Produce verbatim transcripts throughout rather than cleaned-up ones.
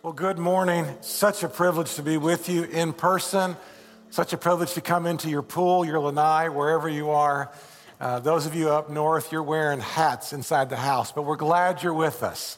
Well, good morning. Such a privilege to be with you in person. Such a privilege to come into your pool, your lanai, wherever you are. Uh, those of you up north, you're wearing hats inside the house, but we're glad you're with us.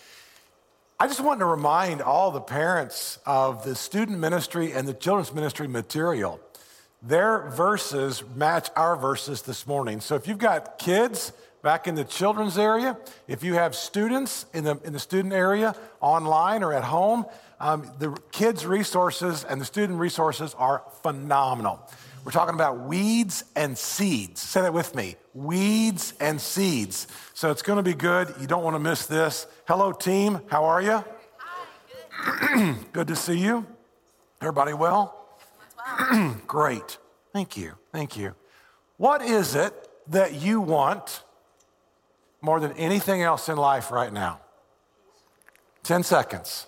I just want to remind all the parents of the student ministry and the children's ministry material. Their verses match our verses this morning. So if you've got kids back in the children's area, if you have students in the in the student area, online or at home, um, the kids' resources and the student resources are phenomenal. We're talking about weeds and seeds. Say that with me, weeds and seeds. So it's going to be good. You don't want to miss this. Hello, team. How are you? Hi, good. Good to see you. Everybody well? well. Great. Thank you. Thank you. What is it that you want more than anything else in life right now? ten seconds.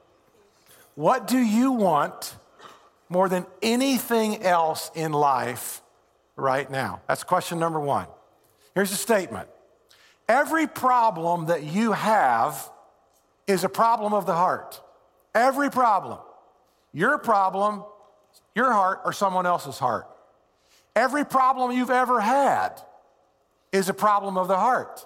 What do you want more than anything else in life right now? That's question number one. Here's a statement. Every problem that you have is a problem of the heart. Every problem. Your problem, your heart, or someone else's heart. Every problem you've ever had is a problem of the heart.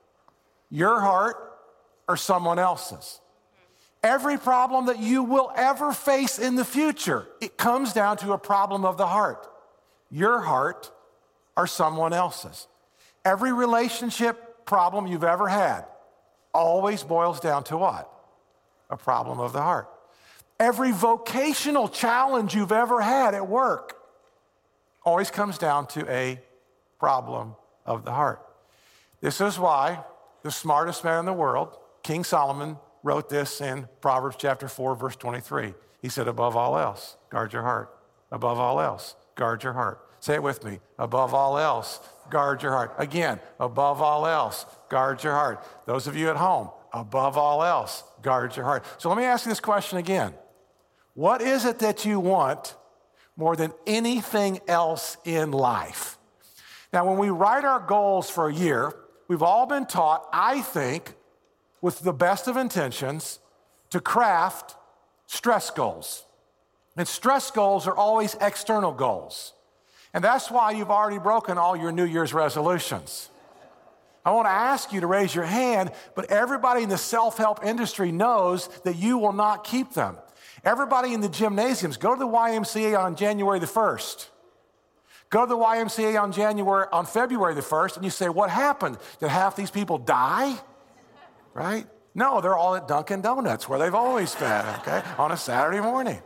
Your heart or someone else's. Every problem that you will ever face in the future, it comes down to a problem of the heart. Your heart or someone else's. Every relationship problem you've ever had always boils down to what? A problem of the heart. Every vocational challenge you've ever had at work always comes down to a problem of the heart. This is why the smartest man in the world, King Solomon, wrote this in Proverbs chapter four, verse twenty-three. He said, above all else, guard your heart. Above all else, guard your heart. Say it with me. Above all else, guard your heart. Again, above all else, guard your heart. Those of you at home, above all else, guard your heart. So let me ask you this question again. What is it that you want more than anything else in life? Now, when we write our goals for a year, we've all been taught, I think, with the best of intentions, to craft stress goals. And stress goals are always external goals. And that's why you've already broken all your New Year's resolutions. I want to ask you to raise your hand, but everybody in the self-help industry knows that you will not keep them. Everybody in the gymnasiums, go to the Y M C A on January the first. Go to the Y M C A on January, on February the first, and you say, what happened? Did half these people die? Right? No, they're all at Dunkin' Donuts, where they've always been, okay, on a Saturday morning.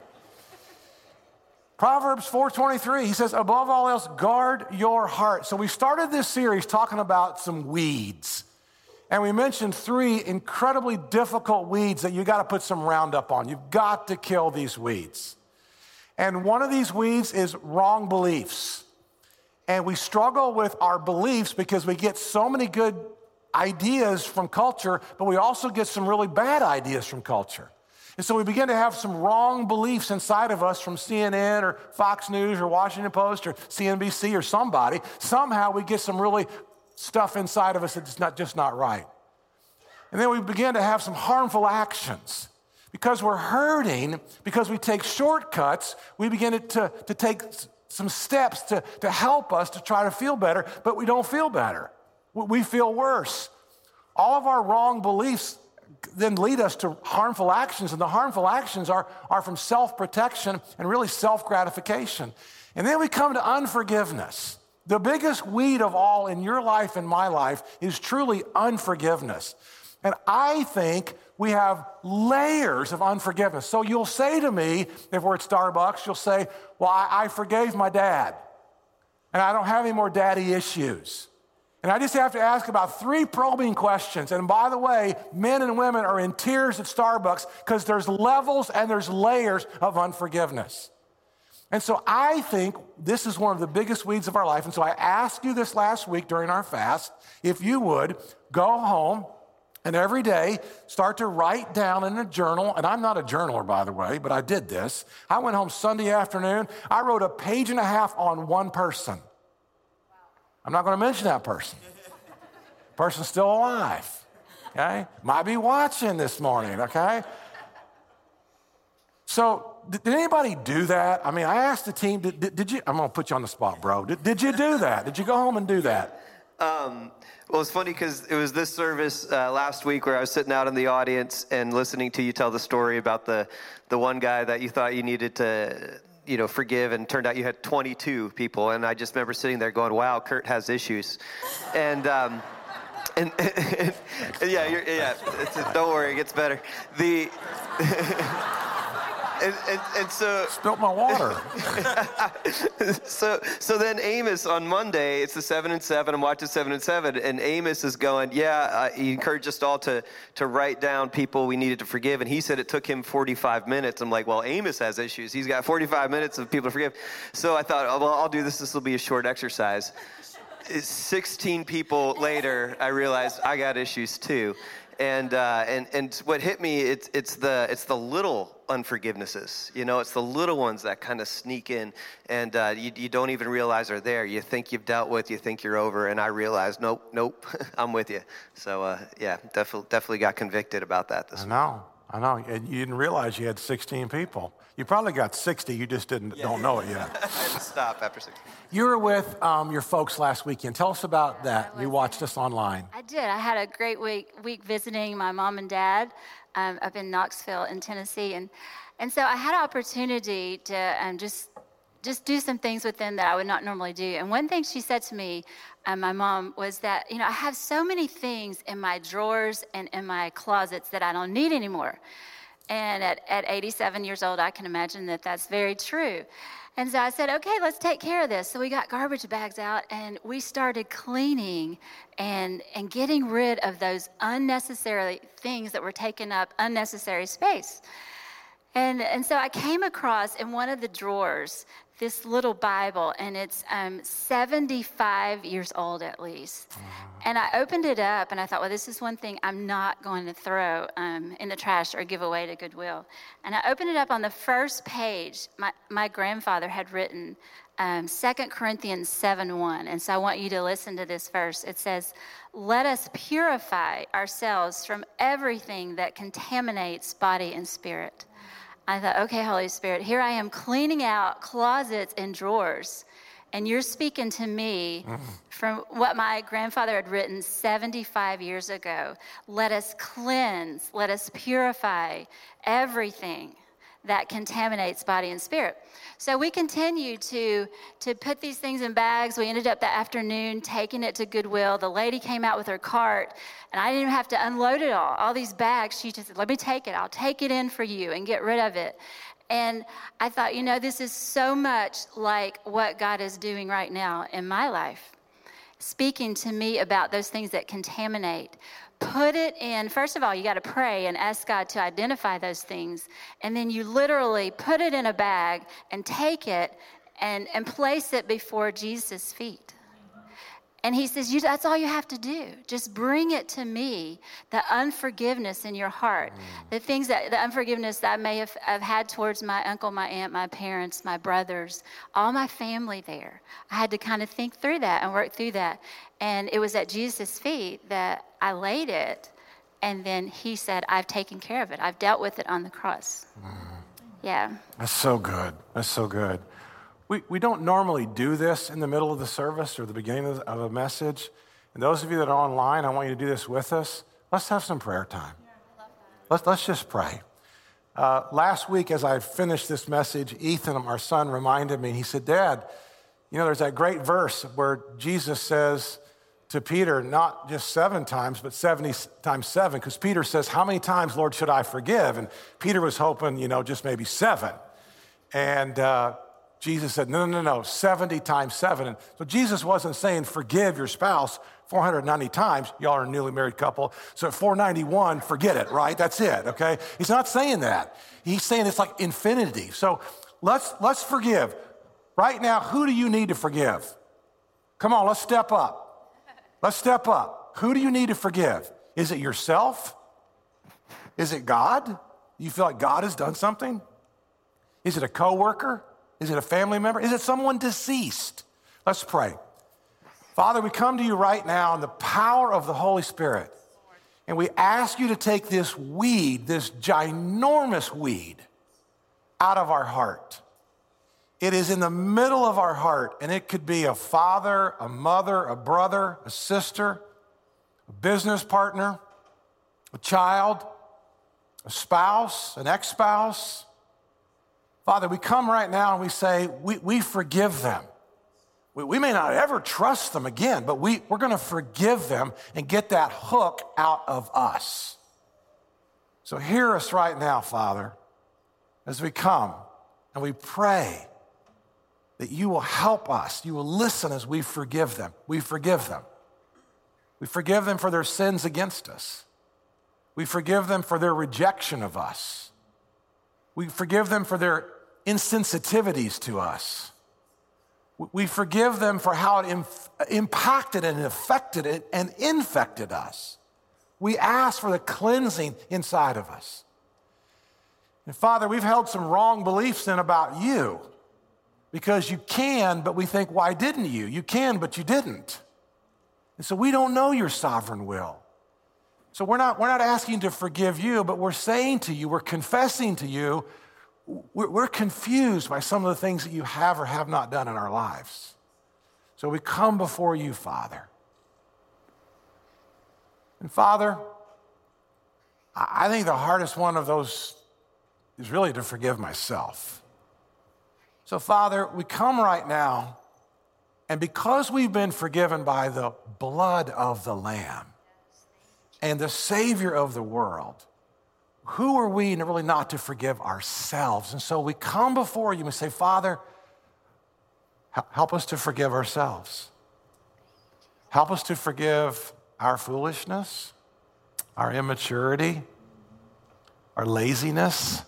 Proverbs four twenty-three, he says, above all else, guard your heart. So we started this series talking about some weeds. And we mentioned three incredibly difficult weeds that you got to put some Roundup on. You've got to kill these weeds. And one of these weeds is wrong beliefs. And we struggle with our beliefs because we get so many good ideas from culture, but we also get some really bad ideas from culture. And so we begin to have some wrong beliefs inside of us from C N N or Fox News or Washington Post or C N B C or somebody. Somehow we get some really stuff inside of us that's not, just not right. And then we begin to have some harmful actions. Because we're hurting, because we take shortcuts, we begin to, to take some steps to, to help us to try to feel better, but we don't feel better. We feel worse. All of our wrong beliefs then lead us to harmful actions, and the harmful actions are, are from self-protection and really self-gratification. And then we come to unforgiveness. The biggest weed of all in your life and my life is truly unforgiveness. And I think we have layers of unforgiveness. So you'll say to me, if we're at Starbucks, you'll say, well, I, I forgave my dad, and I don't have any more daddy issues. And I just have to ask about three probing questions. And by the way, men and women are in tears at Starbucks because there's levels and there's layers of unforgiveness. And so I think this is one of the biggest weeds of our life. And so I asked you this last week during our fast, if you would go home and every day start to write down in a journal. And I'm not a journaler, by the way, but I did this. I went home Sunday afternoon. I wrote a page and a half on one person. I'm not going to mention that person. Person's still alive, okay? Might be watching this morning, okay? So did, did anybody do that? I mean, I asked the team, did, did, did you, I'm gonna put you on the spot, bro. Did, did you do that? Did you go home and do that? Um, well, it's funny because it was this service uh, last week where I was sitting out in the audience and listening to you tell the story about the, the one guy that you thought you needed to, you know, forgive, and turned out you had twenty-two people. And I just remember sitting there going, wow, Kurt has issues. And, um, and, and, and yeah, you're, yeah, it's, don't worry, it gets better. The... And, and, and so spilt my water. so so then Amos on Monday, it's the seven and seven. I'm watching seven and seven, and Amos is going, yeah. Uh, he encouraged us all to to write down people we needed to forgive, and he said it took him forty-five minutes. I'm like, well, Amos has issues. He's got forty-five minutes of people to forgive. So I thought, oh, well, I'll do this. This will be a short exercise. sixteen people later, I realized I got issues too. And uh, and and what hit me, it's it's the it's the little unforgivenesses. You know, it's the little ones that kind of sneak in, and uh, you you don't even realize are there. You think you've dealt with, you think you're over, and I realized, nope, nope, I'm with you. So uh, yeah, definitely definitely got convicted about that this I week. know, I know. And you didn't realize you had sixteen people. You probably got sixty. You just didn't Yeah. don't know it yet. I had to stop after sixteen. You were with um, your folks last weekend. Tell us about that. You watched us online. I did. I had a great week week visiting my mom and dad um, up in Knoxville in Tennessee, and and so I had an opportunity to um, just just do some things with them that I would not normally do. And one thing she said to me, um, my mom, was that, you know, I have so many things in my drawers and in my closets that I don't need anymore. And at, at eighty-seven years old, I can imagine that that's very true. And so I said, okay, let's take care of this. So we got garbage bags out, and we started cleaning and and getting rid of those unnecessary things that were taking up unnecessary space. And and so I came across in one of the drawers this little Bible, and it's um, seventy-five years old at least. And I opened it up, and I thought, well, this is one thing I'm not going to throw um, in the trash or give away to Goodwill. And I opened it up. On the first page, my, my grandfather had written um, Second Corinthians seven one. And so I want you to listen to this verse. It says, let us purify ourselves from everything that contaminates body and spirit. I thought, okay, Holy Spirit, here I am cleaning out closets and drawers, and you're speaking to me mm. from what my grandfather had written seventy-five years ago. Let us cleanse, let us purify everything that contaminates body and spirit. So we continued to, to put these things in bags. We ended up that afternoon taking it to Goodwill. The lady came out with her cart, and I didn't even have to unload it all. All these bags, she just said, let me take it. I'll take it in for you and get rid of it. And I thought, you know, this is so much like what God is doing right now in my life, speaking to me about those things that contaminate. Put it in, first of all, you got to pray and ask God to identify those things. And then you literally put it in a bag and take it and, and place it before Jesus' feet. And he says, you, that's all you have to do. Just bring it to me, the unforgiveness in your heart, mm. the things that, the unforgiveness that I may have, have had towards my uncle, my aunt, my parents, my brothers, all my family there. I had to kind of think through that and work through that. And it was at Jesus' feet that I laid it. And then he said, I've taken care of it. I've dealt with it on the cross. Mm. Yeah. That's so good. That's so good. We we don't normally do this in the middle of the service or the beginning of, of a message. And those of you that are online, I want you to do this with us. Let's have some prayer time. Yeah, I love that. Let's, let's just pray. Uh, last week, as I finished this message, Ethan, our son, reminded me, he said, Dad, you know, there's that great verse where Jesus says to Peter, not just seven times, but seventy times seven, because Peter says, how many times, Lord, should I forgive? And Peter was hoping, you know, just maybe seven. And uh, Jesus said, no, no, no, no, seventy times seven. And so Jesus wasn't saying forgive your spouse four hundred ninety times. Y'all are a newly married couple. So at four ninety-one, forget it, right? That's it, okay? He's not saying that. He's saying it's like infinity. So let's let's forgive. Right now, who do you need to forgive? Come on, let's step up. Let's step up. Who do you need to forgive? Is it yourself? Is it God? You feel like God has done something? Is it a coworker? Is it a family member? Is it someone deceased? Let's pray. Father, we come to you right now in the power of the Holy Spirit, and we ask you to take this weed, this ginormous weed, out of our heart. It is in the middle of our heart, and it could be a father, a mother, a brother, a sister, a business partner, a child, a spouse, an ex-spouse. Father, we come right now and we say, we, we forgive them. We, we may not ever trust them again, but we, we're going to forgive them and get that hook out of us. So hear us right now, Father, as we come and we pray that you will help us. You will listen as we forgive them. We forgive them. We forgive them for their sins against us. We forgive them for their rejection of us. We forgive them for their insensitivities to us. We forgive them for how it inf- impacted and affected it and infected us. We ask for the cleansing inside of us. And Father, we've held some wrong beliefs in about you. Because you can, but we think, why didn't you? You can, but you didn't. And so we don't know your sovereign will. So we're not, we're not asking to forgive you, but we're saying to you, we're confessing to you, we're, we're confused by some of the things that you have or have not done in our lives. So we come before you, Father. And Father, I think the hardest one of those is really to forgive myself. So, Father, we come right now, and because we've been forgiven by the blood of the Lamb and the Savior of the world, who are we really not to forgive ourselves? And so we come before you and say, Father, help us to forgive ourselves. Help us to forgive our foolishness, our immaturity, our laziness,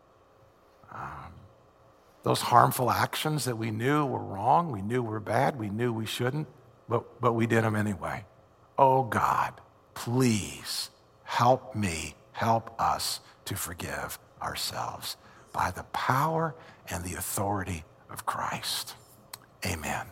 those harmful actions that we knew were wrong, we knew were bad, we knew we shouldn't, but, but we did them anyway. Oh God, please help me, help us to forgive ourselves by the power and the authority of Christ. Amen.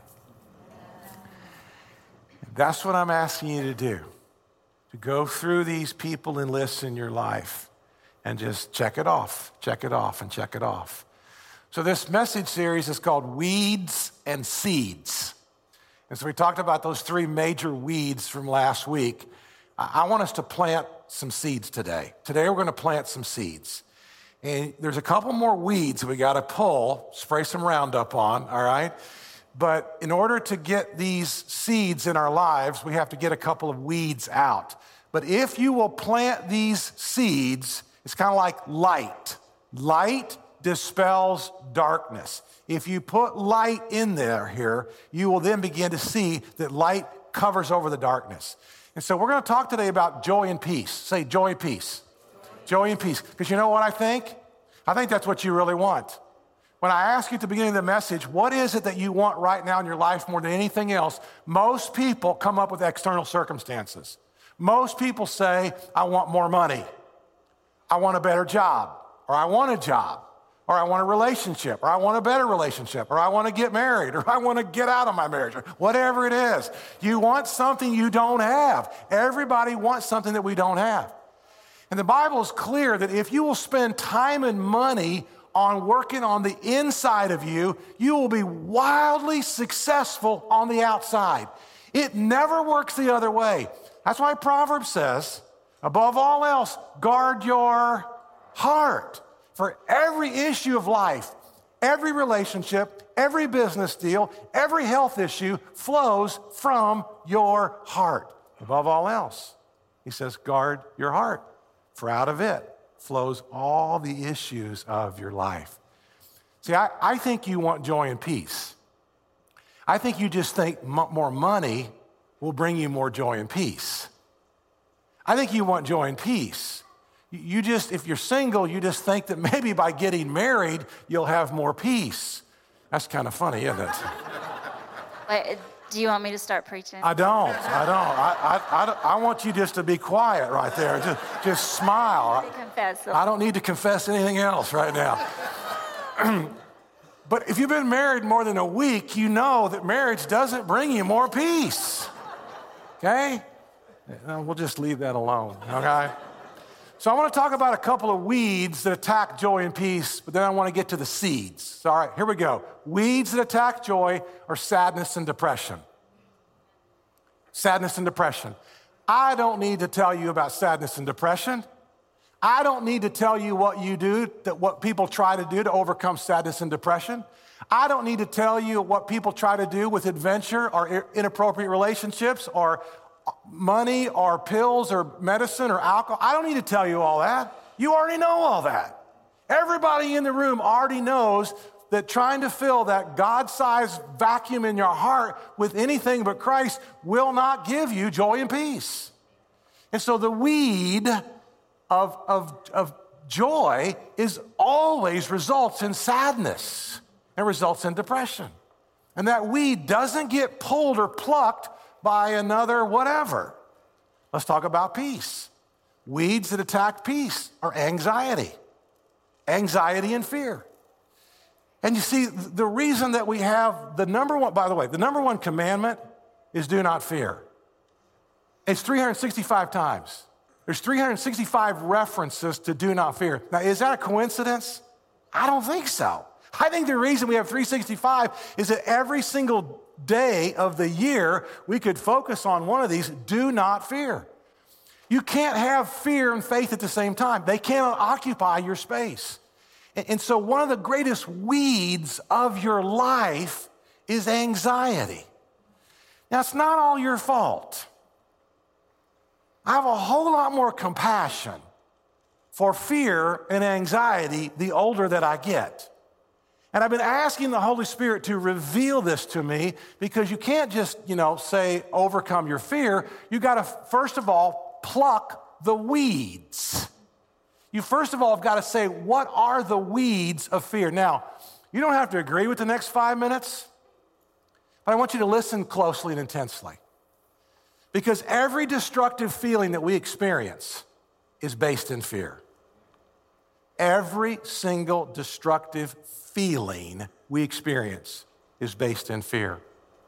That's what I'm asking you to do, to go through these people and lists in your life and just check it off, check it off, and check it off. So this message series is called Weeds and Seeds. And so we talked about those three major weeds from last week. I want us to plant some seeds today. Today we're going to plant some seeds. And there's a couple more weeds that we got to pull, spray some Roundup on, all right? But in order to get these seeds in our lives, we have to get a couple of weeds out. But if you will plant these seeds, it's kind of like light. Light dispels darkness. If you put light in there here, you will then begin to see that light covers over the darkness. And so we're going to talk today about joy and peace. Say joy and peace. Joy and peace. Because you know what I think? I think that's what you really want. When I ask you at the beginning of the message, what is it that you want right now in your life more than anything else? Most people come up with external circumstances. Most people say, I want more money. I want a better job. Or I want a job. Or I want a relationship, or I want a better relationship, or I want to get married, or I want to get out of my marriage, or whatever it is. You want something you don't have. Everybody wants something that we don't have. And the Bible is clear that if you will spend time and money on working on the inside of you, you will be wildly successful on the outside. It never works the other way. That's why Proverbs says, above all else, guard your heart. For every issue of life, every relationship, every business deal, every health issue flows from your heart. Above all else, he says, guard your heart, for out of it flows all the issues of your life. See, I, I think you want joy and peace. I think you just think m- more money will bring you more joy and peace. I think you want joy and peace. You just, if you're single, you just think that maybe by getting married, you'll have more peace. That's kind of funny, isn't it? Wait, do you want me to start preaching? I don't, I don't. I, I, I, I want you just to be quiet right there. Just, just smile. I confess. I don't need to confess anything else right now. But if you've been married more than a week, you know that marriage doesn't bring you more peace. Okay? We'll just leave that alone, okay? So I want to talk about a couple of weeds that attack joy and peace, but then I want to get to the seeds. So, all right, here we go. Weeds that attack joy are sadness and depression. Sadness and depression. I don't need to tell you about sadness and depression. I don't need to tell you what you do, that what people try to do to overcome sadness and depression. I don't need to tell you what people try to do with adventure or inappropriate relationships or money or pills or medicine or alcohol. I don't need to tell you all that. You already know all that. Everybody in the room already knows that trying to fill that God-sized vacuum in your heart with anything but Christ will not give you joy and peace. And so the weed of, of, of joy is always results in sadness and results in depression. And that weed doesn't get pulled or plucked by another whatever. Let's talk about peace. Weeds that attack peace are anxiety, anxiety and fear. And you see, the reason that we have the number one, by the way, the number one commandment is do not fear. It's three hundred sixty-five times. There's three hundred sixty-five references to do not fear. Now, is that a coincidence? I don't think so. I think the reason we have three hundred sixty-five is that every single day of the year, we could focus on one of these, do not fear. You can't have fear and faith at the same time. They cannot occupy your space. And so one of the greatest weeds of your life is anxiety. Now, it's not all your fault. I have a whole lot more compassion for fear and anxiety the older that I get. And I've been asking the Holy Spirit to reveal this to me because you can't just, you know, say overcome your fear. You got to, first of all, pluck the weeds. You first of all have got to say, what are the weeds of fear? Now, you don't have to agree with the next five minutes, but I want you to listen closely and intensely. Because every destructive feeling that we experience is based in fear. Every single destructive feeling we experience is based in fear.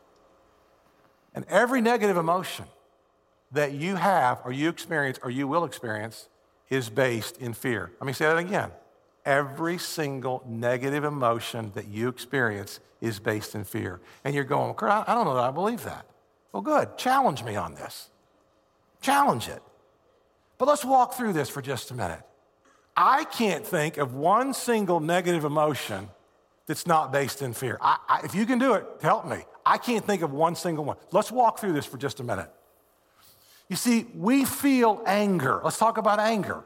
And every negative emotion that you have or you experience or you will experience is based in fear. Let me say that again. Every single negative emotion that you experience is based in fear. And you're going, I don't know that I believe that. Well, good. Challenge me on this. Challenge it. But let's walk through this for just a minute. I can't think of one single negative emotion that's not based in fear. I, I, if you can do it, help me. I can't think of one single one. Let's walk through this for just a minute. You see, we feel anger. Let's talk about anger.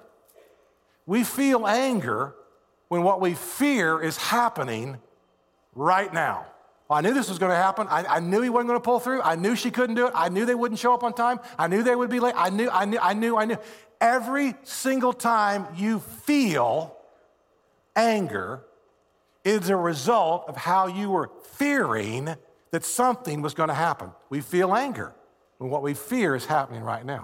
We feel anger when what we fear is happening right now. Well, I knew this was going to happen. I, I knew he wasn't going to pull through. I knew she couldn't do it. I knew they wouldn't show up on time. I knew they would be late. I knew, I knew, I knew, I knew. Every single time you feel anger is a result of how you were fearing that something was going to happen. We feel anger when what we fear is happening right now.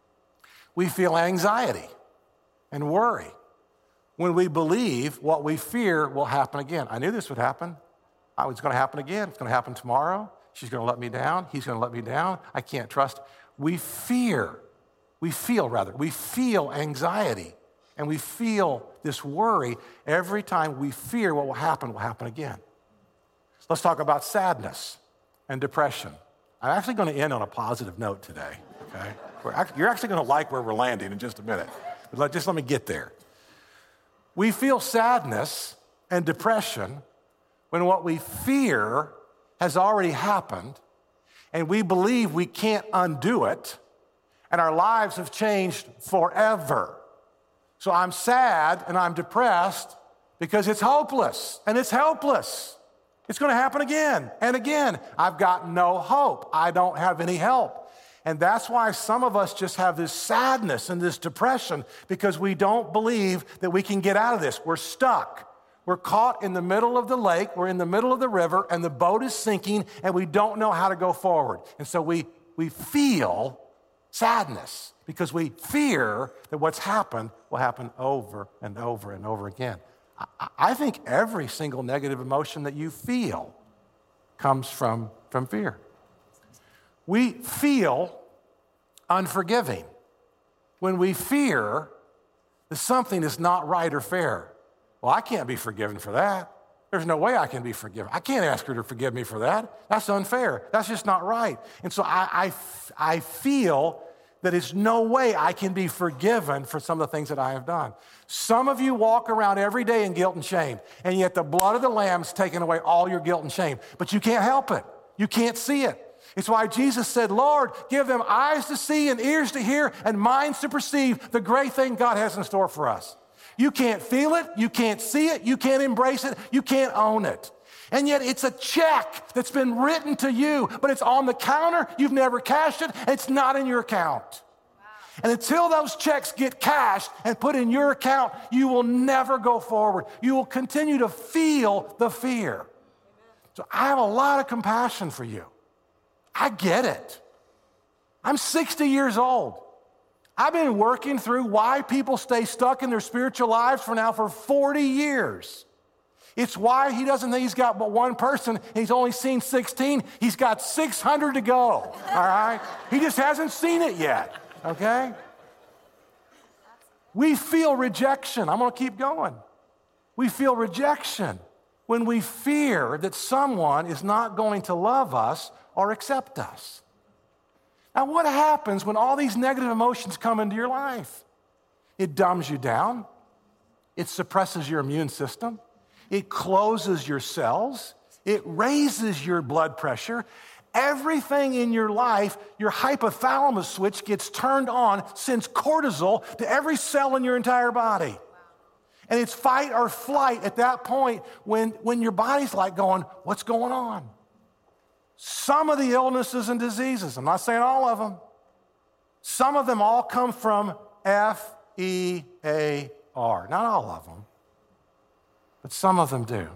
We feel anxiety and worry when we believe what we fear will happen again. I knew this would happen. Oh, it's going to happen again. It's going to happen tomorrow. She's going to let me down. He's going to let me down. I can't trust. We fear. We feel, rather. We feel anxiety. And we feel this worry every time we fear what will happen will happen again. Let's talk about sadness and depression. I'm actually going to end on a positive note today, okay? We're actually, you're actually going to like where we're landing in just a minute. But let, just let me get there. We feel sadness and depression when what we fear has already happened and we believe we can't undo it and our lives have changed forever. So I'm sad and I'm depressed because it's hopeless and it's helpless. It's going to happen again and again. I've got no hope. I don't have any help. And that's why some of us just have this sadness and this depression because we don't believe that we can get out of this. We're stuck. We're caught in the middle of the lake. We're in the middle of the river and the boat is sinking and we don't know how to go forward. And so we, we feel sadness because we fear that what's happened will happen over and over and over again. I think every single negative emotion that you feel comes from, from fear. We feel unforgiving when we fear that something is not right or fair. Well, I can't be forgiven for that. There's no way I can be forgiven. I can't ask her to forgive me for that. That's unfair. That's just not right. And so I, I, I feel that it's no way I can be forgiven for some of the things that I have done. Some of you walk around every day in guilt and shame, and yet the blood of the Lamb's taken away all your guilt and shame. But you can't help it. You can't see it. It's why Jesus said, Lord, give them eyes to see and ears to hear and minds to perceive the great thing God has in store for us. You can't feel it. You can't see it. You can't embrace it. You can't own it. And yet it's a check that's been written to you, but it's on the counter. You've never cashed it. It's not in your account. Wow. And until those checks get cashed and put in your account, you will never go forward. You will continue to feel the fear. Amen. So I have a lot of compassion for you. I get it. I'm sixty years old. I've been working through why people stay stuck in their spiritual lives for now for forty years. It's why he doesn't think he's got but one person. He's only seen sixteen. He's got six hundred to go, all right? He just hasn't seen it yet, okay? We feel rejection. I'm going to keep going. We feel rejection when we fear that someone is not going to love us or accept us. Now, what happens when all these negative emotions come into your life? It dumbs you down. It suppresses your immune system. It closes your cells. It raises your blood pressure. Everything in your life, your hypothalamus switch gets turned on, sends cortisol to every cell in your entire body. Wow. And it's fight or flight at that point when, when your body's like going, what's going on? Some of the illnesses and diseases, I'm not saying all of them, some of them all come from F E A R. Not all of them, but some of them do.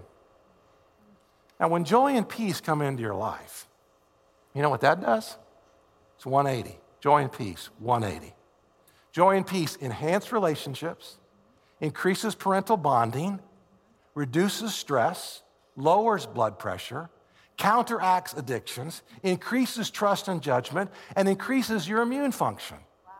Now, when joy and peace come into your life, you know what that does? It's one eighty. Joy and peace, one eighty. Joy and peace enhance relationships, increases parental bonding, reduces stress, lowers blood pressure, counteracts addictions, increases trust and judgment, and increases your immune function. Wow.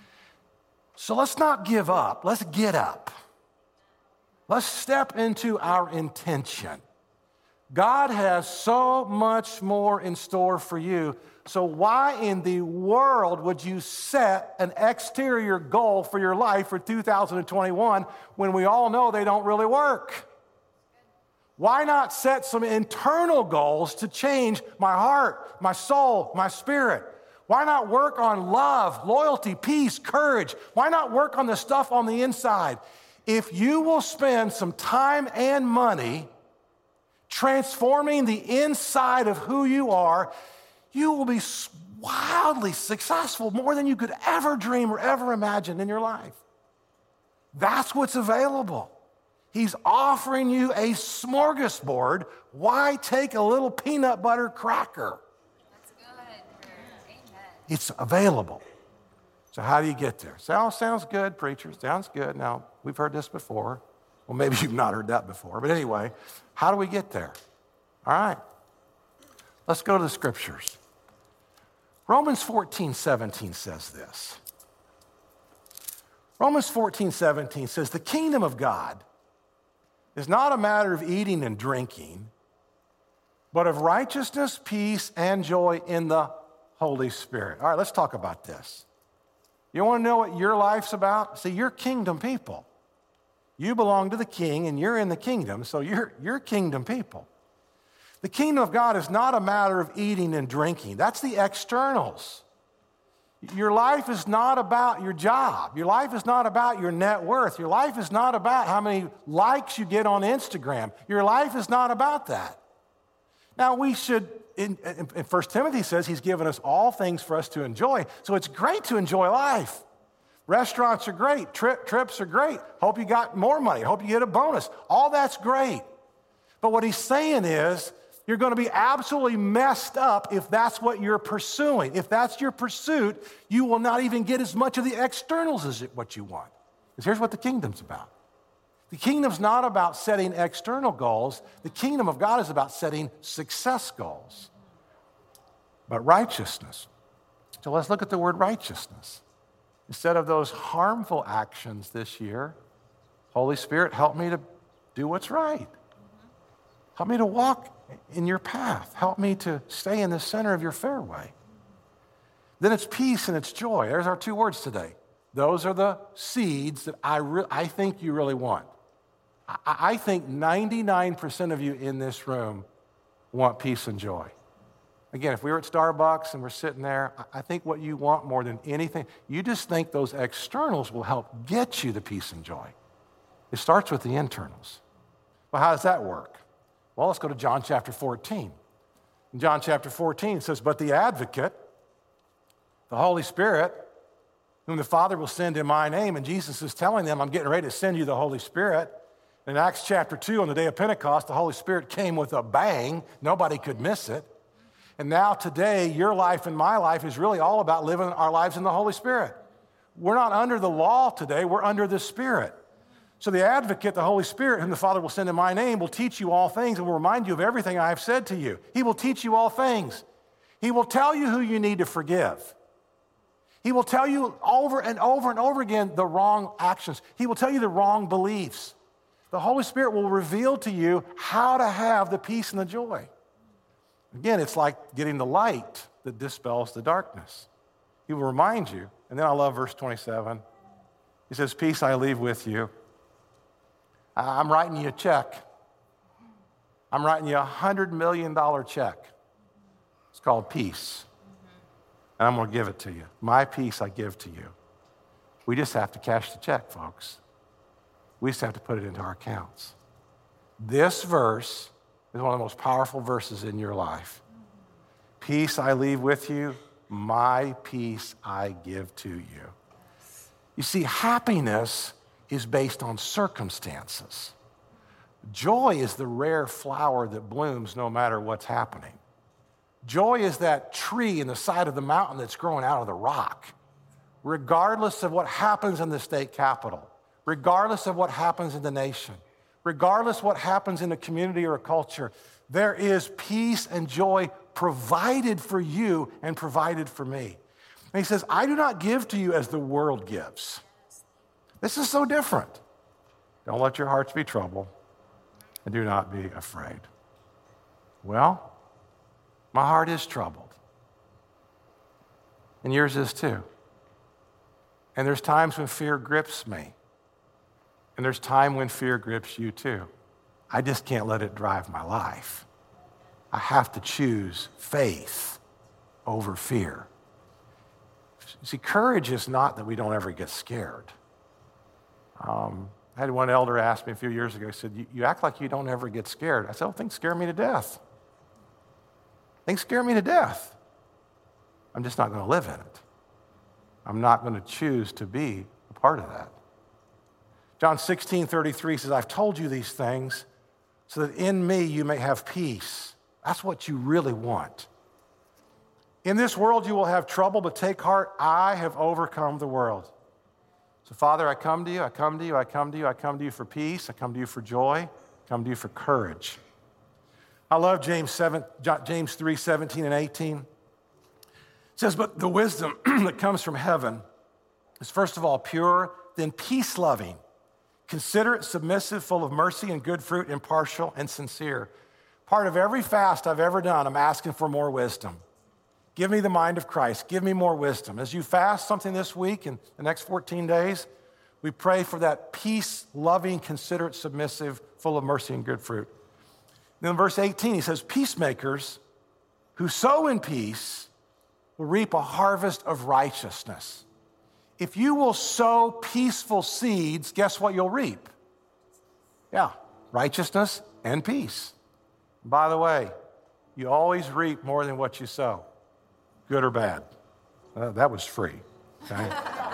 So let's not give up. Let's get up. Let's step into our intention. God has so much more in store for you. So why in the world would you set an exterior goal for your life for two thousand twenty-one when we all know they don't really work? Why not set some internal goals to change my heart, my soul, my spirit? Why not work on love, loyalty, peace, courage? Why not work on the stuff on the inside? If you will spend some time and money transforming the inside of who you are, you will be wildly successful, more than you could ever dream or ever imagine in your life. That's what's available. He's offering you a smorgasbord. Why take a little peanut butter cracker? That's good. Amen. It's available. So how do you get there? Sounds, sounds good, preacher. Sounds good. Now, we've heard this before. Well, maybe you've not heard that before. But anyway, how do we get there? All right. Let's go to the scriptures. Romans fourteen seventeen says this. Romans fourteen seventeen says, the kingdom of God is not a matter of eating and drinking, but of righteousness, peace, and joy in the Holy Spirit. All right, let's talk about this. You want to know what your life's about? See, you're kingdom people. You belong to the king, and you're in the kingdom, so you're, you're kingdom people. The kingdom of God is not a matter of eating and drinking. That's the externals. Your life is not about your job. Your life is not about your net worth. Your life is not about how many likes you get on Instagram. Your life is not about that. Now, we should, in, in First Timothy says he's given us all things for us to enjoy. So it's great to enjoy life. Restaurants are great. Trip, trips are great. Hope you got more money. Hope you get a bonus. All that's great. But what he's saying is, you're going to be absolutely messed up if that's what you're pursuing. If that's your pursuit, you will not even get as much of the externals as what you want. Because here's what the kingdom's about. The kingdom's not about setting external goals. The kingdom of God is about setting success goals. But righteousness. So let's look at the word righteousness. Instead of those harmful actions this year, Holy Spirit, help me to do what's right. Help me to walk in your path. Help me to stay in the center of your fairway. Then it's peace and it's joy. There's our two words today. Those are the seeds that I, re- I think you really want. I, I think ninety-nine percent of you in this room want peace and joy. Again, if we were at Starbucks and we're sitting there, I think what you want more than anything, you just think those externals will help get you the peace and joy. It starts with the internals. Well, how does that work? Well, let's go to John chapter fourteen. In John chapter fourteen, it says, but the advocate, the Holy Spirit, whom the Father will send in my name, and Jesus is telling them, I'm getting ready to send you the Holy Spirit. In Acts chapter two, on the day of Pentecost, the Holy Spirit came with a bang. Nobody could miss it. And now today, your life and my life is really all about living our lives in the Holy Spirit. We're not under the law today, we're under the Spirit. So the advocate, the Holy Spirit, whom the Father will send in my name, will teach you all things and will remind you of everything I have said to you. He will teach you all things. He will tell you who you need to forgive. He will tell you over and over and over again the wrong actions. He will tell you the wrong beliefs. The Holy Spirit will reveal to you how to have the peace and the joy. Again, it's like getting the light that dispels the darkness. He will remind you. And then I love verse twenty-seven. He says, peace I leave with you. I'm writing you a check. I'm writing you a one hundred million dollars check. It's called peace. And I'm going to give it to you. My peace I give to you. We just have to cash the check, folks. We just have to put it into our accounts. This verse is one of the most powerful verses in your life. Peace I leave with you. My peace I give to you. You see, happiness is based on circumstances. Joy is the rare flower that blooms no matter what's happening. Joy is that tree in the side of the mountain that's growing out of the rock, regardless of what happens in the state capitol, regardless of what happens in the nation, regardless of what happens in a community or a culture. There is peace and joy provided for you and provided for me. And he says, I do not give to you as the world gives. This is so different. Don't let your hearts be troubled, and do not be afraid. Well, my heart is troubled. And yours is too. And there's times when fear grips me. And there's time when fear grips you too. I just can't let it drive my life. I have to choose faith over fear. See, courage is not that we don't ever get scared. Um, I had one elder ask me a few years ago, he said, you, you act like you don't ever get scared. I said, oh, things scare me to death. Things scare me to death. I'm just not going to live in it. I'm not going to choose to be a part of that. John sixteen thirty-three says, I've told you these things so that in me you may have peace. That's what you really want. In this world you will have trouble, but take heart, I have overcome the world. So Father, I come to you, I come to you, I come to you, I come to you for peace, I come to you for joy, I come to you for courage. I love James seven, James three, seventeen and eighteen. It says, but the wisdom that comes from heaven is first of all pure, then peace-loving, considerate, submissive, full of mercy and good fruit, impartial and sincere. Part of every fast I've ever done, I'm asking for more wisdom. Give me the mind of Christ. Give me more wisdom. As you fast something this week and the next fourteen days, we pray for that peace-loving, considerate, submissive, full of mercy and good fruit. Then in verse eighteen, he says, peacemakers who sow in peace will reap a harvest of righteousness. If you will sow peaceful seeds, guess what you'll reap? Yeah, righteousness and peace. By the way, you always reap more than what you sow, good or bad. Uh, that was free. Okay?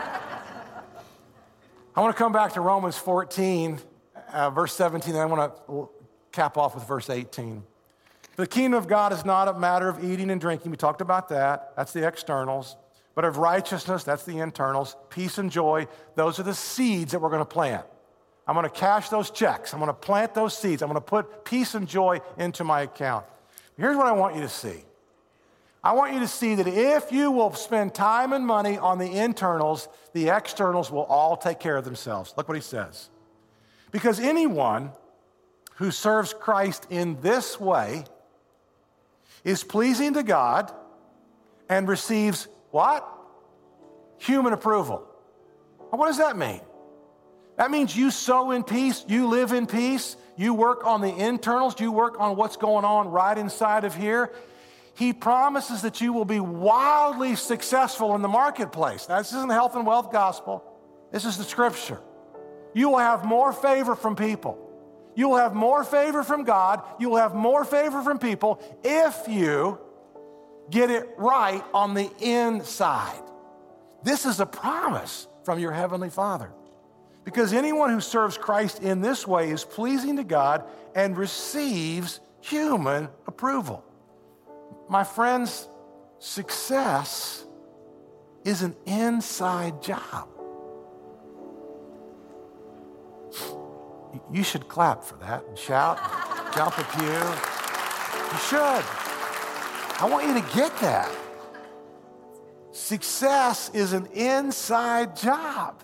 I want to come back to Romans fourteen, uh, verse seventeen, and I want to cap off with verse eighteen. The kingdom of God is not a matter of eating and drinking. We talked about that. That's the externals. But of righteousness, that's the internals. Peace and joy, those are the seeds that we're going to plant. I'm going to cash those checks. I'm going to plant those seeds. I'm going to put peace and joy into my account. Here's what I want you to see. I want you to see that if you will spend time and money on the internals, the externals will all take care of themselves. Look what he says. Because anyone who serves Christ in this way is pleasing to God and receives what? Human approval. Well, what does that mean? That means you sow in peace, you live in peace, you work on the internals, you work on what's going on right inside of here. He promises that you will be wildly successful in the marketplace. Now, this isn't the health and wealth gospel. This is the scripture. You will have more favor from people. You will have more favor from God. You will have more favor from people if you get it right on the inside. This is a promise from your Heavenly Father. Because anyone who serves Christ in this way is pleasing to God and receives human approval. My friends, success is an inside job. You should clap for that and shout, jump a pew. You should. I want you to get that. Success is an inside job.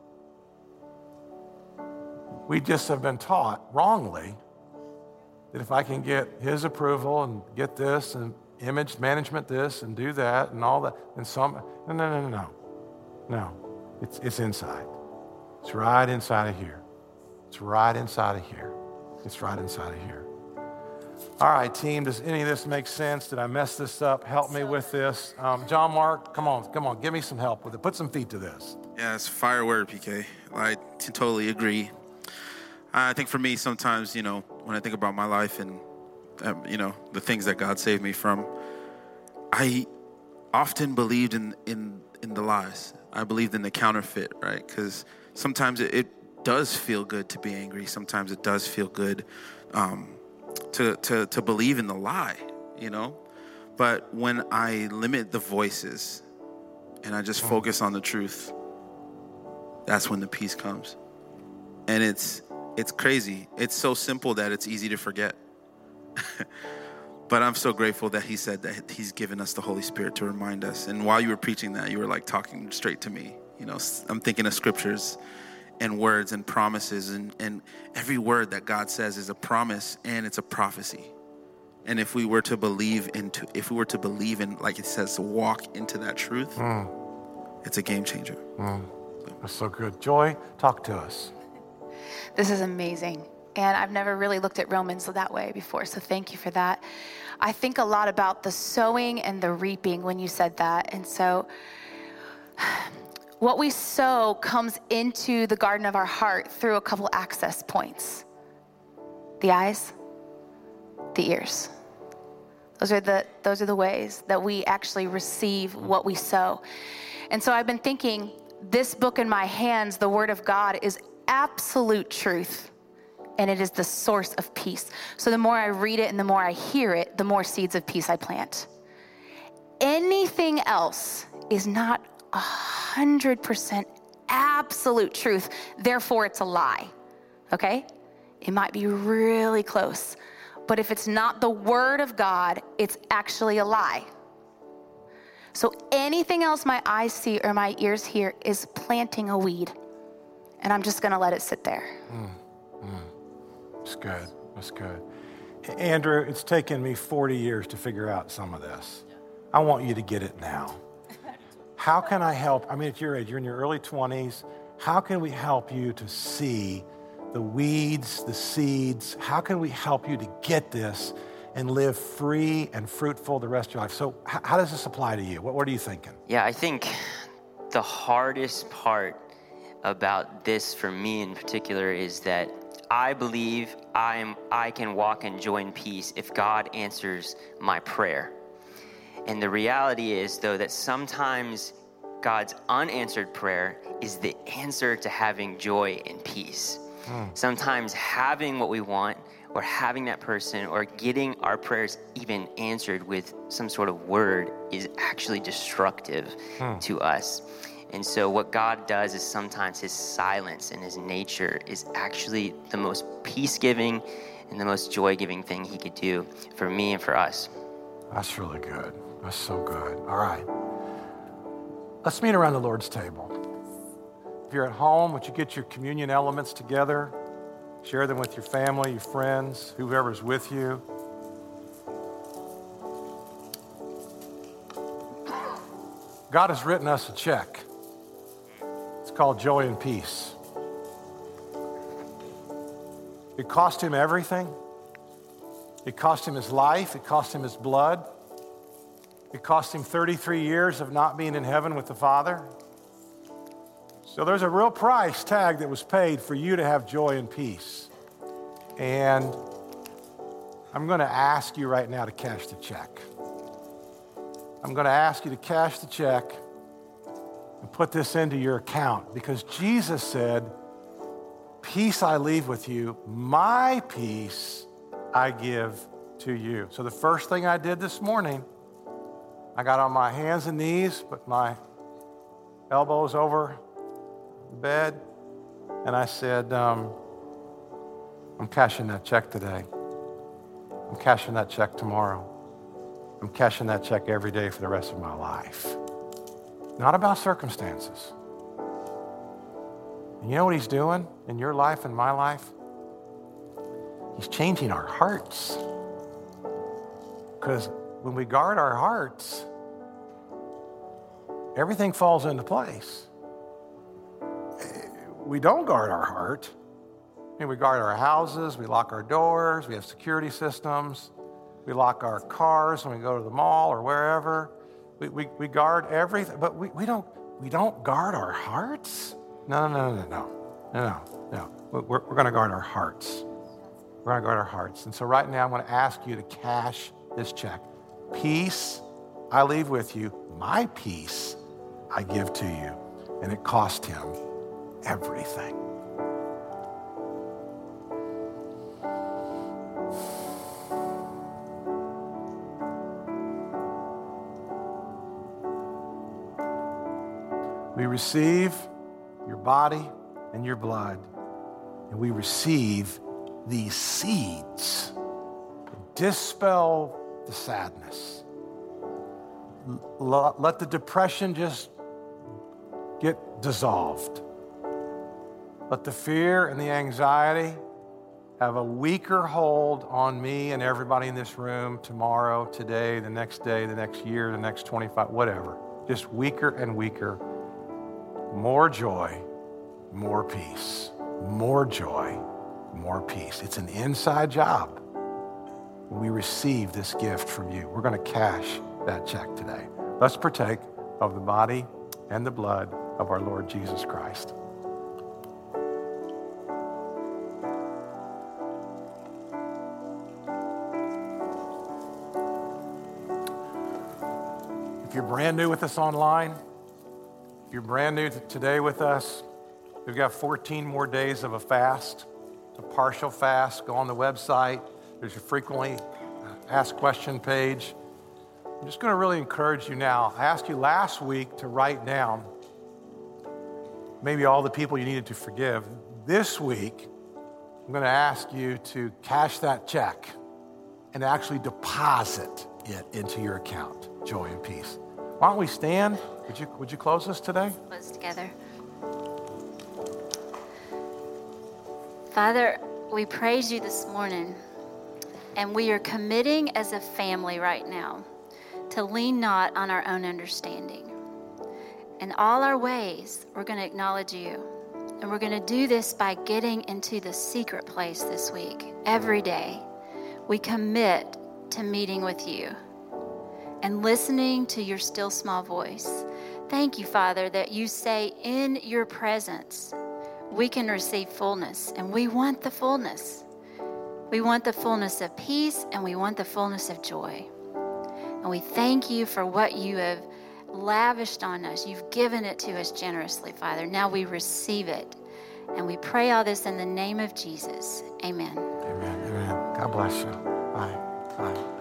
We just have been taught wrongly that if I can get his approval and get this and image management this and do that and all that, and some, no, no, no, no, no. No, it's, it's inside. It's right inside of here. It's right inside of here. It's right inside of here. All right, team, does any of this make sense? Did I mess this up? Help me with this. Um, John Mark, come on, come on, give me some help with it. Put some feet to this. Yeah, it's a fire word, P K. I t- totally agree. I think for me, sometimes, you know, when I think about my life and, um, you know, the things that God saved me from, I often believed in, in, in the lies. I believed in the counterfeit, right? Because sometimes it, it does feel good to be angry. Sometimes it does feel good um, to, to, to believe in the lie, you know? But when I limit the voices and I just focus on the truth, that's when the peace comes. And it's it's crazy. It's so simple that it's easy to forget. But I'm so grateful that he said that he's given us the Holy Spirit to remind us. And while you were preaching that, you were like talking straight to me. You know, I'm thinking of scriptures and words and promises. And, and every word that God says is a promise and it's a prophecy. And if we were to believe into, if we were to believe in, like it says, to walk into that truth, mm. it's a game changer. Mm. That's so good. Joy, talk to us. This is amazing. And I've never really looked at Romans that way before, so thank you for that. I think a lot about the sowing and the reaping when you said that. And so what we sow comes into the garden of our heart through a couple access points. The eyes, the ears. Those are the those are the ways that we actually receive what we sow. And so I've been thinking, this book in my hands, the Word of God, is absolute truth. And it is the source of peace. So the more I read it and the more I hear it, the more seeds of peace I plant. Anything else is not one hundred percent absolute truth. Therefore, it's a lie. Okay? It might be really close. But if it's not the Word of God, it's actually a lie. So anything else my eyes see or my ears hear is planting a weed. And I'm just going to let it sit there. Mm, mm. That's good. That's good. Andrew, it's taken me forty years to figure out some of this. I want you to get it now. How can I help? I mean, at your age, you're in your early twenties. How can we help you to see the weeds, the seeds? How can we help you to get this and live free and fruitful the rest of your life? So how, how does this apply to you? What, what are you thinking? Yeah, I think the hardest part about this for me in particular is that I believe I am I can walk in joy and peace if God answers my prayer. And the reality is, though, that sometimes God's unanswered prayer is the answer to having joy and peace. Mm. Sometimes having what we want or having that person or getting our prayers even answered with some sort of word is actually destructive mm. to us. And so what God does is sometimes his silence and his nature is actually the most peace-giving and the most joy-giving thing he could do for me and for us. That's really good. That's so good. All right. Let's meet around the Lord's table. If you're at home, would you get your communion elements together? Share them with your family, your friends, whoever's with you. God has written us a check. It's called joy and peace. It cost him everything. It cost him his life. It cost him his blood. It cost him thirty-three years of not being in heaven with the Father. So there's a real price tag that was paid for you to have joy and peace. And I'm going to ask you right now to cash the check. I'm going to ask you to cash the check and put this into your account, because Jesus said, peace I leave with you, my peace I give to you. So the first thing I did this morning, I got on my hands and knees, put my elbows over the bed, and I said, um, I'm cashing that check today. I'm cashing that check tomorrow. I'm cashing that check every day for the rest of my life. Not about circumstances. And you know what he's doing in your life and my life? He's changing our hearts. Because when we guard our hearts, everything falls into place. We don't guard our heart. I mean, we guard our houses, we lock our doors, we have security systems, we lock our cars when we go to the mall or wherever. We, we, we guard everything, but we, we don't we don't guard our hearts? No, no, no, no, no, no, no, no. We're, we're going to guard our hearts. We're going to guard our hearts. And so right now I'm going to ask you to cash this check. Peace I leave with you. My peace I give to you. And it cost him everything. We receive your body and your blood, and we receive these seeds. Dispel the sadness. L- let the depression just get dissolved. Let the fear and the anxiety have a weaker hold on me and everybody in this room tomorrow, today, the next day, the next year, the next twenty-five, whatever. Just weaker and weaker. More joy, more peace. More joy, more peace. It's an inside job. We receive this gift from you. We're going to cash that check today. Let's partake of the body and the blood of our Lord Jesus Christ. If you're brand new with us online, if you're brand new today with us, we've got fourteen more days of a fast, a partial fast. Go on the website. There's a frequently asked question page. I'm just going to really encourage you now. I asked you last week to write down maybe all the people you needed to forgive. This week, I'm going to ask you to cash that check and actually deposit it into your account. Joy and peace. Why don't we stand? Would you, would you close us today? Close together. Father, we praise you this morning, and we are committing as a family right now to lean not on our own understanding. In all our ways, we're going to acknowledge you, and we're going to do this by getting into the secret place this week. Every day, we commit to meeting with you and listening to your still small voice. Thank you, Father, that you say in your presence, we can receive fullness, and we want the fullness. We want the fullness of peace, and we want the fullness of joy. And we thank you for what you have lavished on us. You've given it to us generously, Father. Now we receive it. And we pray all this in the name of Jesus. Amen. Amen. Amen. God bless you. Bye. Bye.